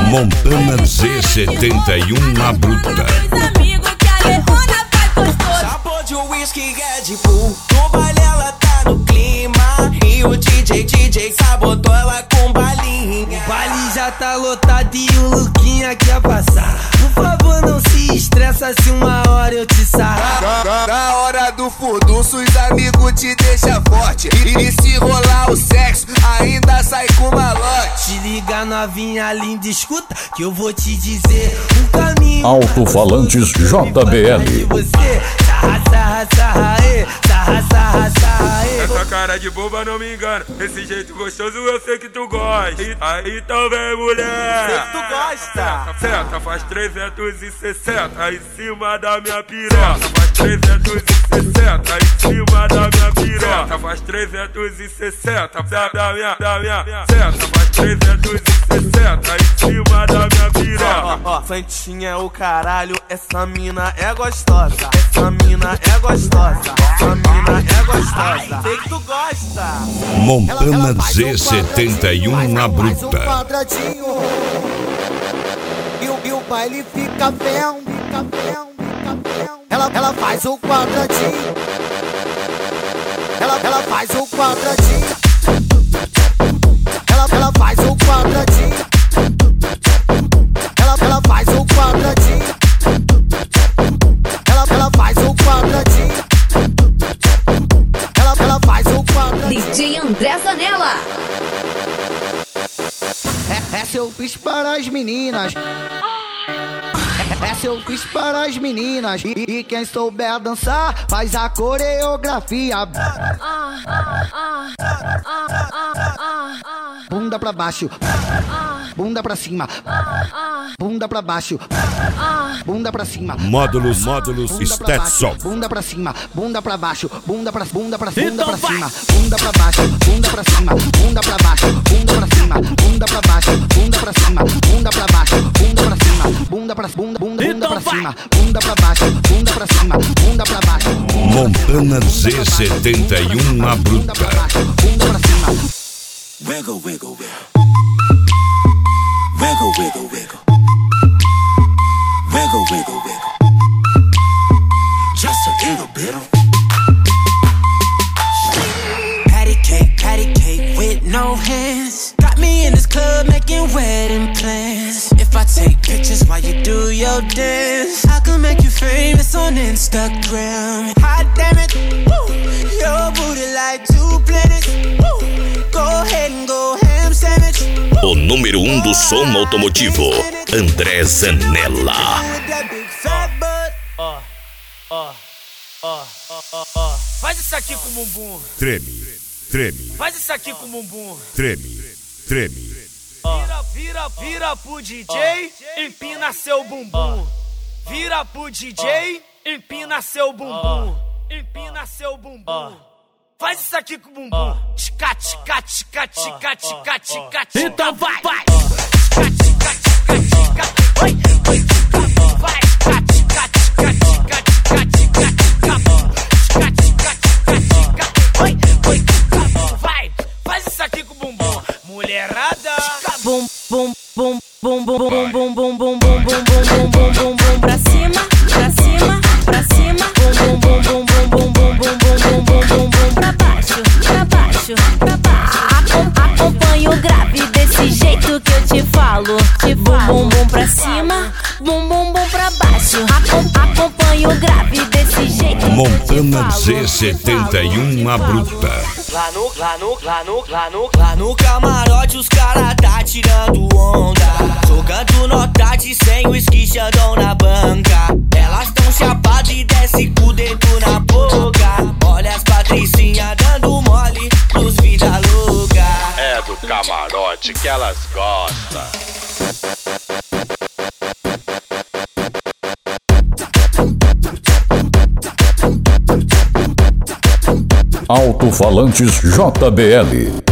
Montana Z71 na bruta. Sabor de whisky Red Bull. No baile ela tá no clima. E o DJ sabotou ela com balinha. O baile já tá lotado e o Luquinha quer passar. Por favor, não se estressa se uma hora eu te sarrar. Na hora do furdunço, os amigos te deixam forte. E se rolar o sexo, ainda sai com malote. Te liga, novinha linda, escuta que eu vou te dizer um caminho. Alto-falantes JBL. Você, sarra, essa cara de boba não me engana. Esse jeito gostoso eu sei que tu gosta. Aí então vem, mulher. Sei que tu gosta. Senta, faz 360 em cima da minha piroca. Faz 360 em cima da minha piroca. Faz 360 da minha. Senta, faz 360 em cima da minha piroca. Santinha é o caralho, essa mina é gostosa. Essa mina é gostosa. Essa mina é gostosa. Sei que tu gosta. Montana Z71 na bruta. E o baile fica bem. Ela faz o quadradinho. Ela faz o quadradinho. Ela faz o quadradinho. Ela faz o quadradinho. Ela faz o quadradinho. Ela faz o quadradinho. DJ André Zanella. É seu quiz para as meninas. É seu quiz para as meninas. E quem souber dançar faz a coreografia. Bunda pra baixo, bunda pra cima, bunda pra baixo, bunda pra cima. Módulos Stetson. Bunda pra cima, bunda pra baixo, bunda pra cima, bunda pra baixo, bunda pra cima, bunda pra baixo, bunda pra cima, bunda pra baixo, bunda pra cima, bunda pra baixo, bunda pra cima, bunda pra bunda pra cima, bunda pra baixo, bunda pra cima, bunda pra baixo. Montana Z71 na bruta. Bunda pra cima. Wiggle, wiggle, wiggle. Wiggle, wiggle, wiggle. Wiggle, wiggle, wiggle. Just a little bit of patty cake with no hands. Got me in this club making wedding plans. If I take pictures while you do your dance, I can make you famous on Instagram. Hot damn it, woo. Your booty like 2 planets, woo. Go ahead and go ham sandwich. O número 1 do som automotivo, André Zanella. Faz isso aqui com o bumbum. Treme. Faz isso aqui com o bumbum. Treme. Vira pro DJ, empina seu bumbum. Vira pro DJ, empina seu bumbum. Empina seu bumbum. Faz isso aqui com o bumbum. Tica. Então vai. Vai, faz isso aqui com o bumbum. Mulherada. Bum bum bum bum bum bum bum bum bum bum bum bum bum pra cima. Bum bum bum bum bum bum bum bum bum bum pra baixo. Acompanha o grave desse jeito que eu te falo. Bum bum pra cima, bum pra baixo. Acompanha o grave desse jeito. Montana Z71 na bruta. Lá no camarote os cara tá tirando onda, jogando nota de 100, whisky Xandão na banca. Elas tão chapadas e desce com o dedo na boca. Olha as patricinhas dando mole pros vida louca. É do camarote que elas gostam. Alto-falantes JBL.